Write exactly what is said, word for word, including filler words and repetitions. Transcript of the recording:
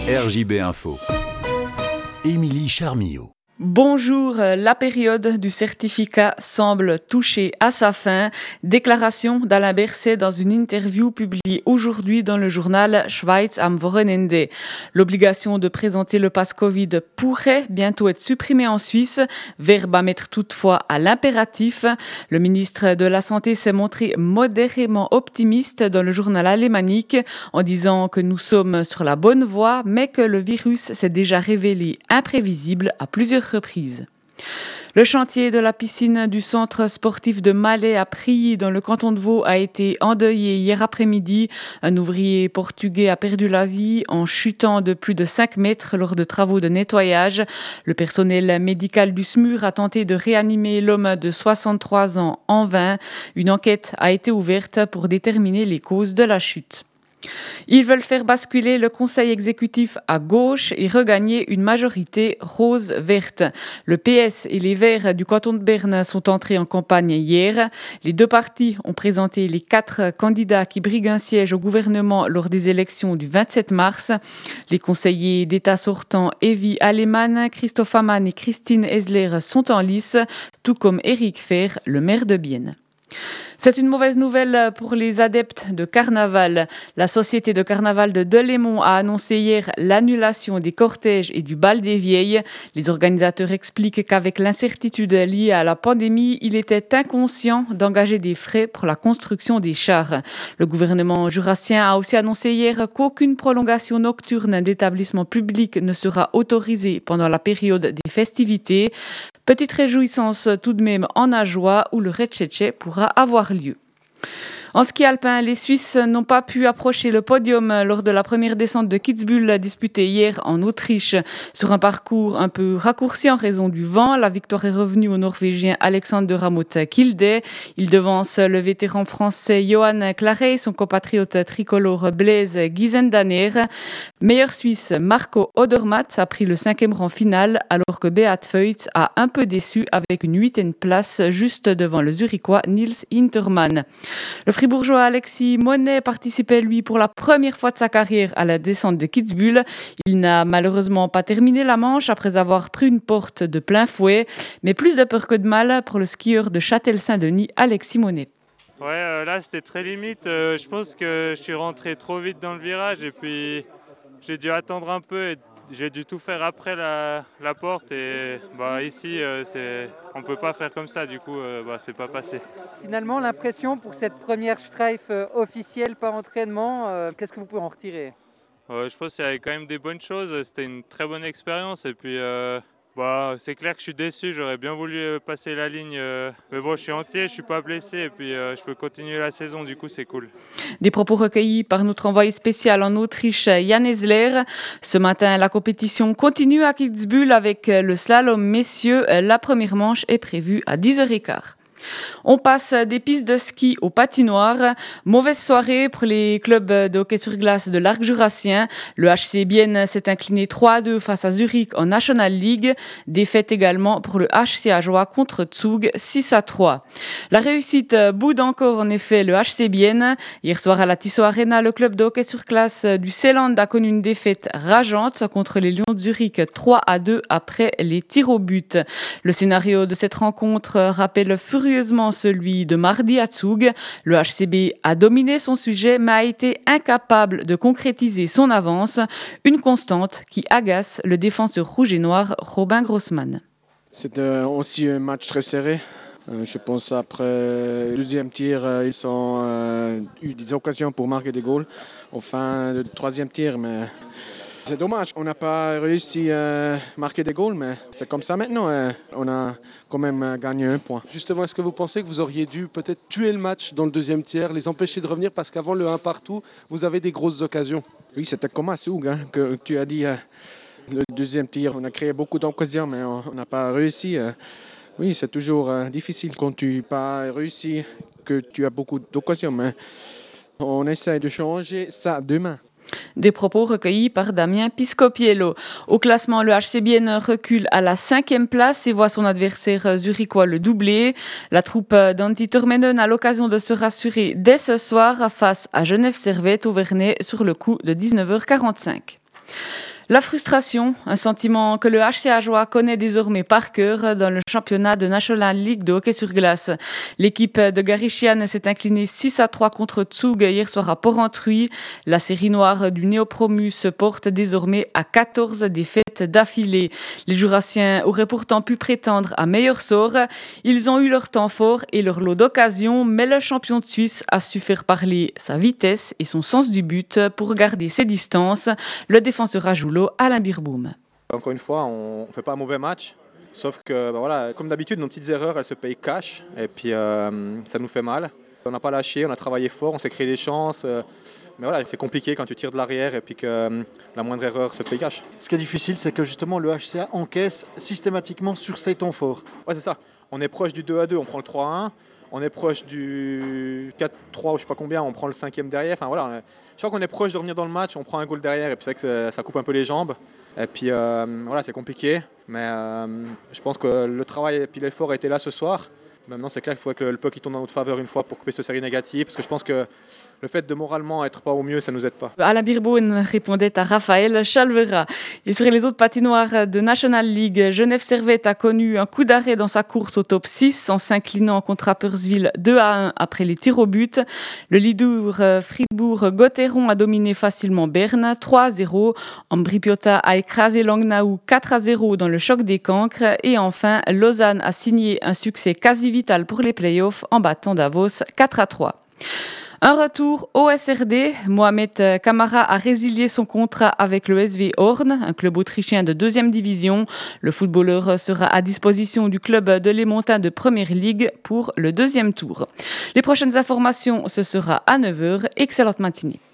R J B Info. Émilie Charmillau. Bonjour, la période du certificat semble toucher à sa fin. Déclaration d'Alain Berset dans une interview publiée aujourd'hui dans le journal Schweiz am Wochenende. L'obligation de présenter le pass Covid pourrait bientôt être supprimée en Suisse, verbe à mettre toutefois à l'impératif. Le ministre de la Santé s'est montré modérément optimiste dans le journal alémanique en disant que nous sommes sur la bonne voie, mais que le virus s'est déjà révélé imprévisible à plusieurs reprises. Le chantier de la piscine du centre sportif de Malais à Prilly dans le canton de Vaud a été endeuillé hier après-midi. Un ouvrier portugais a perdu la vie en chutant de plus de cinq mètres lors de travaux de nettoyage. Le personnel médical du S M U R a tenté de réanimer l'homme de soixante-trois ans en vain. Une enquête a été ouverte pour déterminer les causes de la chute. Ils veulent faire basculer le conseil exécutif à gauche et regagner une majorité rose-verte. Le P S et les Verts du canton de Berne sont entrés en campagne hier. Les deux partis ont présenté les quatre candidats qui briguent un siège au gouvernement lors des élections du vingt-sept mars. Les conseillers d'État sortants Evi Aleman, Christophe Amann et Christine Esler sont en lice, tout comme Éric Fer, le maire de Bienne. C'est une mauvaise nouvelle pour les adeptes de carnaval. La société de carnaval de Delémont a annoncé hier l'annulation des cortèges et du bal des vieilles. Les organisateurs expliquent qu'avec l'incertitude liée à la pandémie, il était inconscient d'engager des frais pour la construction des chars. Le gouvernement jurassien a aussi annoncé hier qu'aucune prolongation nocturne d'établissements publics ne sera autorisée pendant la période des festivités. Petite réjouissance tout de même en Ajoie où le Retchétché pourra avoir lieu. En ski alpin, les Suisses n'ont pas pu approcher le podium lors de la première descente de Kitzbühel disputée hier en Autriche. Sur un parcours un peu raccourci en raison du vent, la victoire est revenue au Norvégien Alexander Ramoth Kilde. Il devance le vétéran français Johan Claret et son compatriote tricolore Blaise Gizendaner. Meilleur Suisse, Marco Odermatt a pris le cinquième rang final alors que Beat Feuz a un peu déçu avec une huitième place juste devant le Zurichois Nils Hintermann. Le Fribourgeois Alexis Monet participait, lui, pour la première fois de sa carrière à la descente de Kitzbühel. Il n'a malheureusement pas terminé la manche après avoir pris une porte de plein fouet, mais plus de peur que de mal pour le skieur de Châtel-Saint-Denis, Alexis Monet. Ouais, euh, là c'était très limite. Euh, je pense que je suis rentré trop vite dans le virage et puis j'ai dû attendre un peu et j'ai dû tout faire après la, la porte et bah, ici euh, c'est, on ne peut pas faire comme ça, du coup euh, bah, c'est pas passé. Finalement, l'impression pour cette première Streif euh, officielle par entraînement, euh, qu'est-ce que vous pouvez en retirer ? euh, Je pense qu'il y avait quand même des bonnes choses, c'était une très bonne expérience et puis euh, bah, c'est clair que je suis déçu, j'aurais bien voulu passer la ligne, euh, mais bon je suis entier, je ne suis pas blessé et puis euh, je peux continuer la saison, du coup c'est cool. Des propos recueillis par notre envoyé spécial en Autriche, Jan Esler. Ce matin, la compétition continue à Kitzbühel avec le slalom messieurs. La première manche est prévue à dix heures quinze. On passe des pistes de ski aux patinoires. Mauvaise soirée pour les clubs de hockey sur glace de l'arc jurassien. Le H C Bienne s'est incliné trois à deux face à Zurich en National League. Défaite également pour le H C Ajoie contre Zug six à trois. La réussite boude encore en effet le H C Bienne. Hier soir à la Tissot Arena, le club de hockey sur glace du Seeland a connu une défaite rageante contre les Lions de Zurich trois à deux après les tirs au but. Le scénario de cette rencontre rappelle furieusement celui de mardi à Zug. Le H C B a dominé son sujet mais a été incapable de concrétiser son avance, une constante qui agace le défenseur rouge et noir Robin Grossman. C'était aussi un match très serré. Je pense après le deuxième tir, ils ont euh, eu des occasions pour marquer des goals. Enfin, le troisième tir, mais c'est dommage. On n'a pas réussi à marquer des goals, mais c'est comme ça maintenant. On a quand même gagné un point. Justement, est-ce que vous pensez que vous auriez dû peut-être tuer le match dans le deuxième tiers, les empêcher de revenir parce qu'avant le un partout, vous avez des grosses occasions? Oui, c'était comme à Zug, hein, que tu as dit. Le deuxième tir, on a créé beaucoup d'occasions, mais on n'a pas réussi. Oui, c'est toujours difficile quand tu n'as pas réussi, que tu as beaucoup d'occasions, mais on essaie de changer ça demain. Des propos recueillis par Damien Piscopiello. Au classement, le H C Bienne recule à la cinquième place et voit son adversaire zurichois le doubler. La troupe d'Antti Turmenen a l'occasion de se rassurer dès ce soir face à Genève Servette au Vernet sur le coup de dix-neuf heures quarante-cinq. La frustration, un sentiment que le H C Ajoie connaît désormais par cœur dans le championnat de National League de hockey sur glace. L'équipe de Garichian s'est inclinée six à trois contre Tsug hier soir à Porrentruy. La série noire du néopromu se porte désormais à quatorze défaites d'affilée. Les Jurassiens auraient pourtant pu prétendre à meilleur sort. Ils ont eu leur temps fort et leur lot d'occasions, mais le champion de Suisse a su faire parler sa vitesse et son sens du but pour garder ses distances. Le défenseur ajoute Alain Birboum. Encore une fois, on ne fait pas un mauvais match, sauf que bah voilà, comme d'habitude, nos petites erreurs, elles se payent cash et puis euh, ça nous fait mal. On n'a pas lâché, on a travaillé fort, on s'est créé des chances, euh, mais voilà, c'est compliqué quand tu tires de l'arrière et puis que euh, la moindre erreur se paye cash. Ce qui est difficile, c'est que justement le H C A encaisse systématiquement sur ses temps forts. Ouais, c'est ça. On est proche du deux à deux, on prend le trois à un. On est proche du quatre trois ou je sais pas combien, on prend le cinquième derrière. Enfin voilà, on est... je crois qu'on est proche de revenir dans le match, on prend un goal derrière et puis c'est vrai que ça, ça coupe un peu les jambes. Et puis euh, voilà, c'est compliqué, mais euh, je pense que le travail et puis l'effort a été là ce soir. Maintenant, c'est clair qu'il faut que le puck il tourne en notre faveur une fois pour couper cette série négative, parce que je pense que le fait de moralement être pas au mieux, ça nous aide pas. Alain Birboum répondait à Raphaël Chalvera. Et sur les autres patinoires de National League, Genève Servette a connu un coup d'arrêt dans sa course au top six en s'inclinant contre Rapperswil deux à un après les tirs au but. Le leader Fribourg-Gotteron a dominé facilement Berne trois à zéro. Ambri Piotta a écrasé Langnau quatre à zéro dans le choc des cancres. Et enfin, Lausanne a signé un succès quasi vital pour les playoffs en battant Davos quatre à trois. Un retour au S R D. Mohamed Kamara a résilié son contrat avec le S V Horn, un club autrichien de deuxième division. Le footballeur sera à disposition du club de Les Montins de Première Ligue pour le deuxième tour. Les prochaines informations, ce sera à neuf heures. Excellente matinée.